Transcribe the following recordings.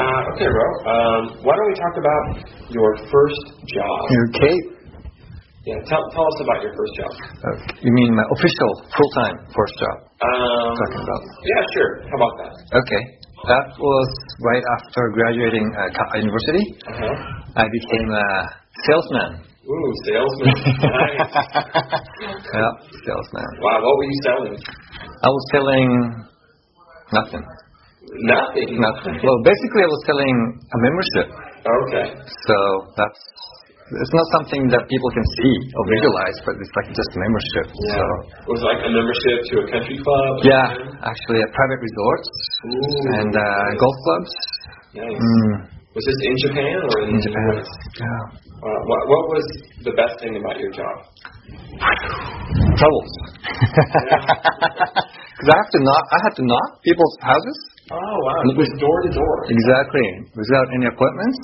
Okay, Ro. Why don't we talk about your first job? Okay. Yeah, tell us about your first job. You mean my official full-time first job? Talking about. Yeah, sure. How about that? Okay. That was right after graduating university. Uh-huh. I became a salesman. Ooh, salesman. Nice. Yeah, salesman. Wow, what were you selling? I was selling nothing. Nothing? Well, basically I was selling a membership. Okay. So it's not something that people can see or visualize, but it's like just a membership. Yeah. So was it like a membership to a country club? Yeah, actually private resorts. Ooh. And golf clubs. Nice. Was this in Japan or in Japan? US? Yeah. What was the best thing about your job? Troubles. Because I had to knock people's houses. Oh wow! It was door to door. Exactly, without any appointments,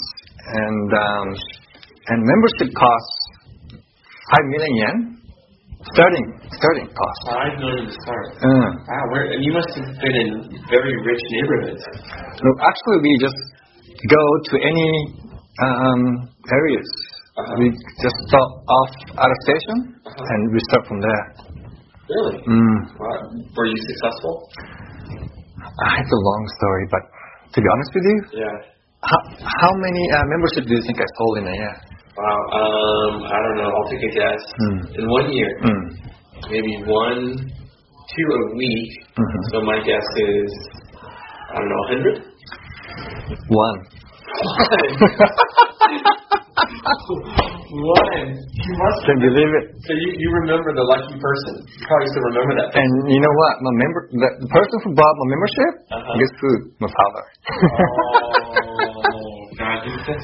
and membership costs 5 million yen. Starting cost. 5 million to start. Wow, and you must have been in very rich neighborhoods. No, actually, we just go to any areas. We just stop off at a station and we start from there. Really? Wow. Were you successful? It's a long story, but to be honest with you, how many memberships do you think I sold in a year? Wow. I don't know. I'll take a guess. In 1 year, maybe 1, 2 a week. So my guess is, I don't know, 100? 1. One. You must can believe it. So you remember the lucky person. You probably still remember that person. And you know what? The person who bought my membership, guess who? My father. Oh, God.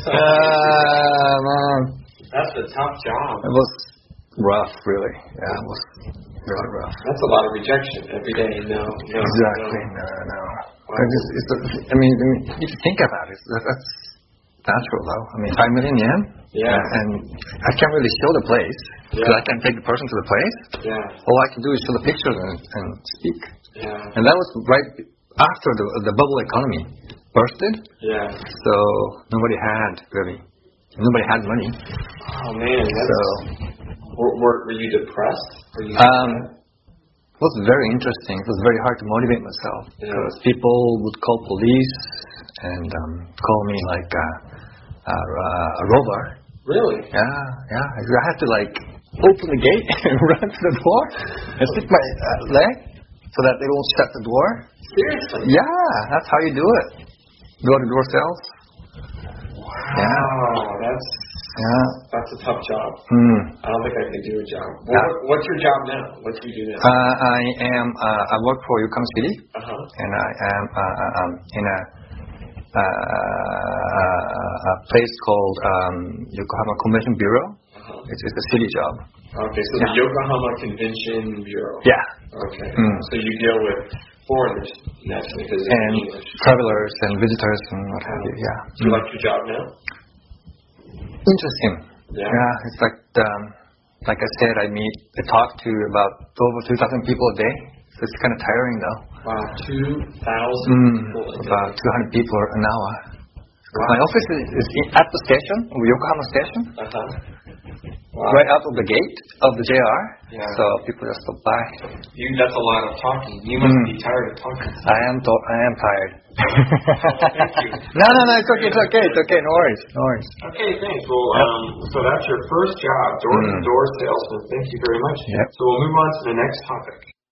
Man. That's a tough job. It was rough, really. Yeah, it was really rough. That's a lot of rejection every day. No. Exactly. No. Wow. I mean, if you think about it, that's natural, though. I mean, 5 million yen. Yeah. And I can't really show the place because I can't take the person to the place. Yeah. All I can do is show the pictures and speak. Yeah. And that was right after the bubble economy bursted. Yeah. So nobody had money. Oh man. Were you depressed? It was very interesting. It was very hard to motivate myself because people would call police and call me like a rover. Really? Yeah. I had to like open the gate and run to the door and stick my leg so that they won't shut the door. Seriously? Yeah, that's how you do it. Door-to-door sales. Wow, that's a tough job. I don't think I can do a job. What's your job now? What do you do now? I work for Yokohama City, and I am in a place called Yokohama Convention Bureau. It's a city job. Okay, so the Yokohama Convention Bureau. Yeah. Okay. So you deal with foreigners, naturally, because it's and English. Travelers and visitors and what have you. Yeah. Do you like your job now? Interesting. Yeah. It's like I said, I talk to about over 2,000 people a day. So it's kind of tiring, though. Wow, 2,000 people a day. About 200 people an hour. Wow. My office is at the station, Yokohama Station. Wow. Right out of the gate of the JR. Yeah. So people just stop by. That's a lot of talking. You must be tired of talking. I am tired. Thank you. No, it's okay. No worries. Okay, thanks. Well, so that's your first job, door-to-door salesman. Thank you very much. Yep. So we'll move on to the next topic.